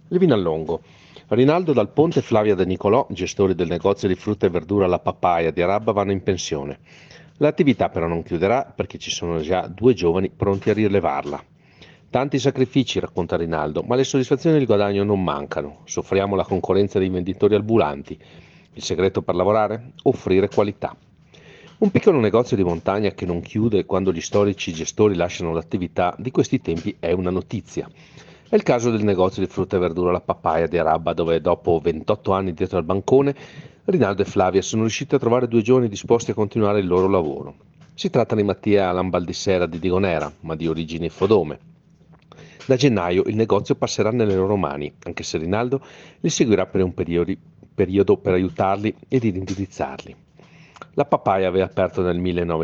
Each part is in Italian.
Levinallongo. Rinaldo Dal Ponte e Flavia De Nicolò, gestori del negozio di frutta e verdura La Papaya di Arabba, vanno in pensione. L'attività però non chiuderà perché ci sono già due giovani pronti a rilevarla. Tanti sacrifici, racconta Rinaldo, ma le soddisfazioni e il guadagno non mancano. Soffriamo la concorrenza dei venditori ambulanti. Il segreto per lavorare? Offrire qualità. Un piccolo negozio di montagna che non chiude quando gli storici gestori lasciano l'attività di questi tempi è una notizia. È il caso del negozio di frutta e verdura La Papaya di Arabba, dove dopo 28 anni dietro al bancone, Rinaldo e Flavia sono riusciti a trovare due giovani disposti a continuare il loro lavoro. Si tratta di Mattia Lambaldissera di Digonera, ma di origine fodome. Da gennaio il negozio passerà nelle loro mani, anche se Rinaldo li seguirà per un periodo per aiutarli ed indirizzarli. La Papaya aveva aperto nel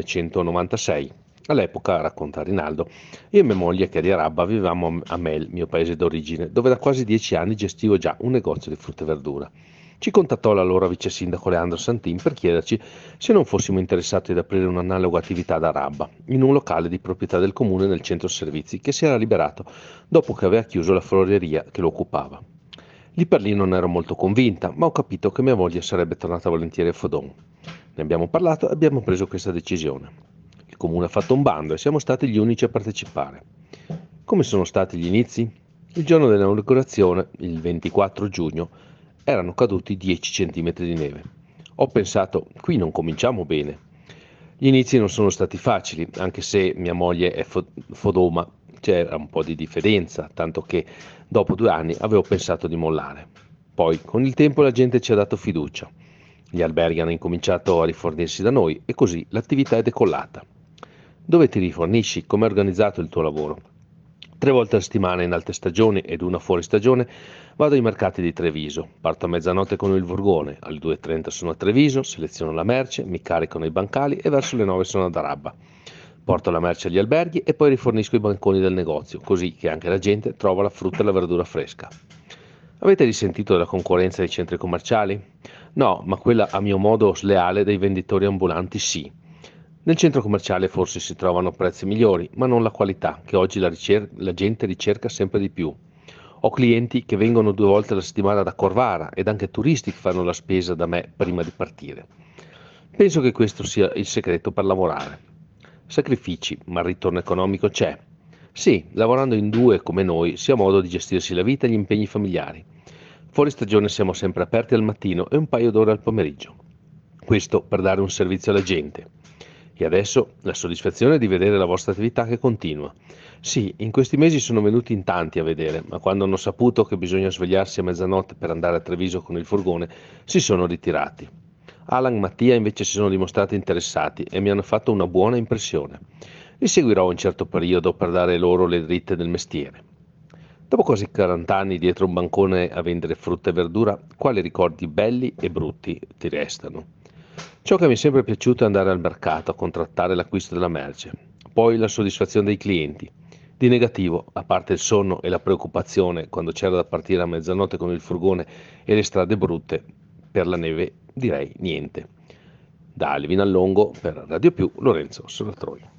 1996. All'epoca, racconta Rinaldo, io e mia moglie che è di Arabba vivevamo a Mel, mio paese d'origine, dove da quasi 10 anni gestivo già un negozio di frutta e verdura. Ci contattò l'allora vice sindaco Leandro Santin per chiederci se non fossimo interessati ad aprire un'analoga attività ad Arabba, in un locale di proprietà del comune nel centro servizi che si era liberato dopo che aveva chiuso la floreria che lo occupava. Lì per lì non ero molto convinta, ma ho capito che mia moglie sarebbe tornata volentieri a Fodon. Ne abbiamo parlato e abbiamo preso questa decisione. Il comune ha fatto un bando e siamo stati gli unici a partecipare. Come sono stati gli inizi? Il giorno dell'inaugurazione, il 24 giugno, erano caduti 10 centimetri di neve. Ho pensato, qui non cominciamo bene. Gli inizi non sono stati facili, anche se mia moglie è fodoma, c'era un po' di diffidenza, tanto che dopo 2 anni avevo pensato di mollare. Poi, con il tempo, la gente ci ha dato fiducia. Gli alberghi hanno incominciato a rifornirsi da noi e così l'attività è decollata. Dove ti rifornisci? Come è organizzato il tuo lavoro? 3 volte a settimana in alte stagioni ed una fuori stagione vado ai mercati di Treviso. Parto a mezzanotte con il furgone, alle 2:30 sono a Treviso, seleziono la merce, mi carico nei bancali e verso le 9 sono ad Arabba. Porto la merce agli alberghi e poi rifornisco i banconi del negozio, così che anche la gente trova la frutta e la verdura fresca. Avete risentito della concorrenza dei centri commerciali? No, ma quella a mio modo sleale dei venditori ambulanti sì. Nel centro commerciale forse si trovano prezzi migliori, ma non la qualità, che oggi la gente ricerca sempre di più. Ho clienti che vengono 2 volte alla settimana da Corvara ed anche turisti che fanno la spesa da me prima di partire. Penso che questo sia il segreto per lavorare. Sacrifici, ma il ritorno economico c'è. Sì, lavorando in due come noi si ha modo di gestirsi la vita e gli impegni familiari. Fuori stagione siamo sempre aperti al mattino e un paio d'ore al pomeriggio. Questo per dare un servizio alla gente. E adesso la soddisfazione di vedere la vostra attività che continua. Sì, in questi mesi sono venuti in tanti a vedere, ma quando hanno saputo che bisogna svegliarsi a mezzanotte per andare a Treviso con il furgone, si sono ritirati. Alan e Mattia invece si sono dimostrati interessati e mi hanno fatto una buona impressione. Li seguirò un certo periodo per dare loro le dritte del mestiere. Dopo quasi 40 anni dietro un bancone a vendere frutta e verdura, quali ricordi belli e brutti ti restano? Ciò che mi è sempre piaciuto è andare al mercato a contrattare l'acquisto della merce, poi la soddisfazione dei clienti. Di negativo, a parte il sonno e la preoccupazione quando c'era da partire a mezzanotte con il furgone e le strade brutte per la neve, direi niente. Da Alvin Allongo per Radio Più, Lorenzo Sonatroi.